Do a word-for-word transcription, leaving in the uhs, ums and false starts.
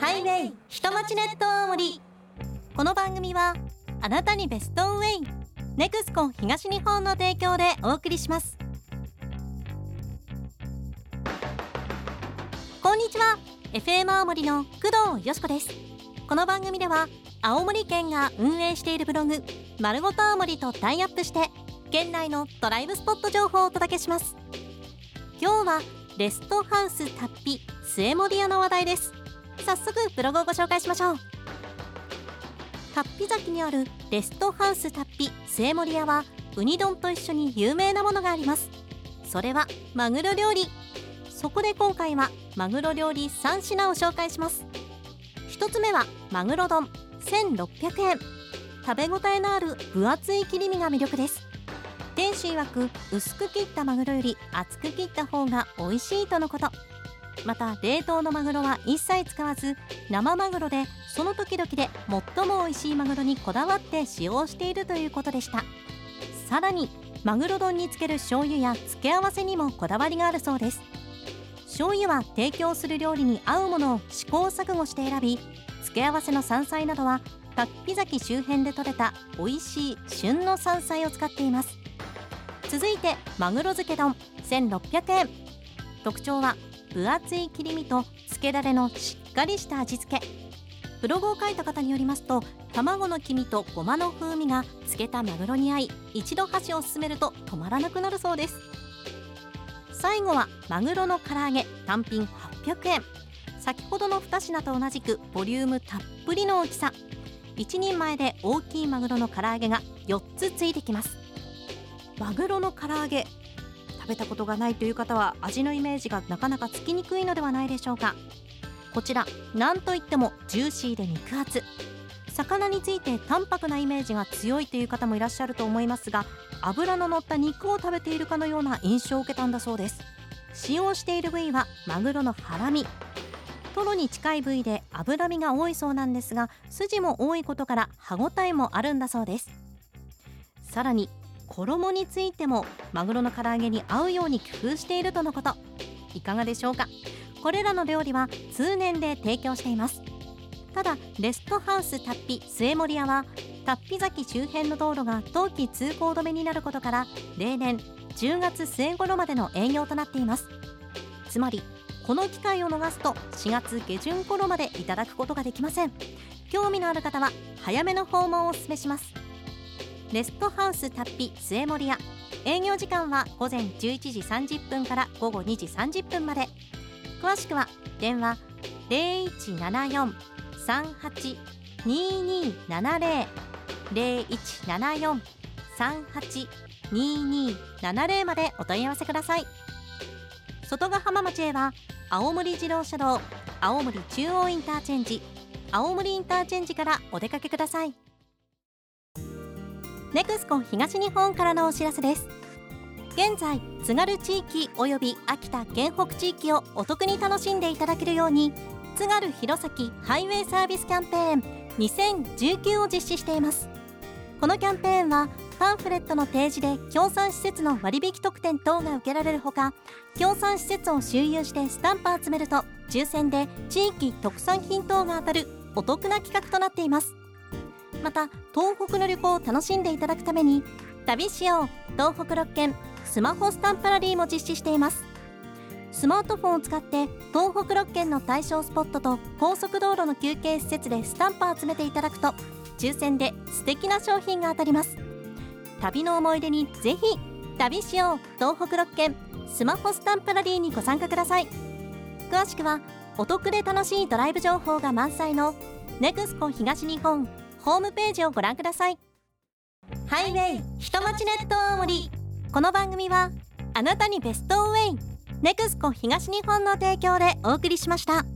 ハイウェイ下町ネット青森。この番組はあなたにベストウェイネクスコ東日本の提供でお送りします。こんにちは、 エフエム 青森の工藤よしこです。この番組では青森県が運営しているブログまるごと青森とタイアップして県内のドライブスポット情報をお届けします。今日はレストハウスタッピ末森屋の話題です。早速ブログをご紹介しましょう。タッピ崎にあるレストハウスタッピ末森屋はウニ丼と一緒に有名なものがあります。それはマグロ料理。そこで今回はマグロ料理さん品を紹介します。ひとつめはマグロ丼せんろっぴゃくえん。食べ応えのある分厚い切り身が魅力です。店主曰く薄く切ったマグロより厚く切った方が美味しいとのこと。また冷凍のマグロは一切使わず生マグロでその時々で最も美味しいマグロにこだわって使用しているということでした。さらにマグロ丼につける醤油や付け合わせにもこだわりがあるそうです。醤油は提供する料理に合うものを試行錯誤して選び、付け合わせの山菜などはタッピ崎周辺で採れた美味しい旬の山菜を使っています。続いてマグロ漬け丼せんろっぴゃくえん。特徴は分厚い切り身と漬けだれのしっかりした味付け。ブログを書いた方によりますと、卵の黄身とごまの風味が漬けたマグロに合い、一度箸を進めると止まらなくなるそうです。最後はマグロの唐揚げ単品はっぴゃくえん。先ほどのに品と同じくボリュームたっぷりの大きさ。一人前で大きいマグロの唐揚げがよっつついてきます。マグロの唐揚げ、食べたことがないという方は味のイメージがなかなかつきにくいのではないでしょうか。こちらなんといってもジューシーで肉厚。魚について淡白なイメージが強いという方もいらっしゃると思いますが、脂の乗った肉を食べているかのような印象を受けたんだそうです。使用している部位はマグロのハラミ。トロに近い部位で脂身が多いそうなんですが、筋も多いことから歯ごたえもあるんだそうです。さらに衣についてもマグロの唐揚げに合うように工夫しているとのこと。いかがでしょうか。これらの料理は通年で提供しています。ただレストハウスタッピ末森屋はタッピ崎周辺の道路が冬季通行止めになることから例年じゅうがつ末頃までの営業となっています。つまりこの機会を逃すとしがつ下旬頃までいただくことができません。興味のある方は早めの訪問をお勧めします。レストハウスタッピ末森屋、営業時間は午前じゅういちじさんじゅっぷんから午後にじさんじゅっぷんまで。詳しくは電話 ゼロいちななよん さんはち ににーななゼロ ゼロいちななよん さんはち ににーななゼロ までお問い合わせください。外ヶ浜町へは青森自動車道青森中央インターチェンジ、青森インターチェンジからお出かけください。ネクスコ東日本からのお知らせです。現在津軽地域および秋田県北地域をお得に楽しんでいただけるように津軽弘前ハイウェイサービスキャンペーンにせんじゅうきゅうを実施しています。このキャンペーンはパンフレットの提示で協賛施設の割引特典等が受けられるほか、協賛施設を周遊してスタンプ集めると抽選で地域特産品等が当たるお得な企画となっています。また東北の旅行を楽しんでいただくために旅しよう東北ろっけんスマホスタンプラリーも実施しています。スマートフォンを使って東北ろっけんの対象スポットと高速道路の休憩施設でスタンプを集めていただくと抽選で素敵な商品が当たります。旅の思い出にぜひ旅しよう東北ろっけんスマホスタンプラリーにご参加ください。詳しくはお得で楽しいドライブ情報が満載のネクスコ東日本ホームページをご覧ください。ハイウェイ下町ネット青森。この番組はあなたにベストウェイネクスコ東日本の提供でお送りしました。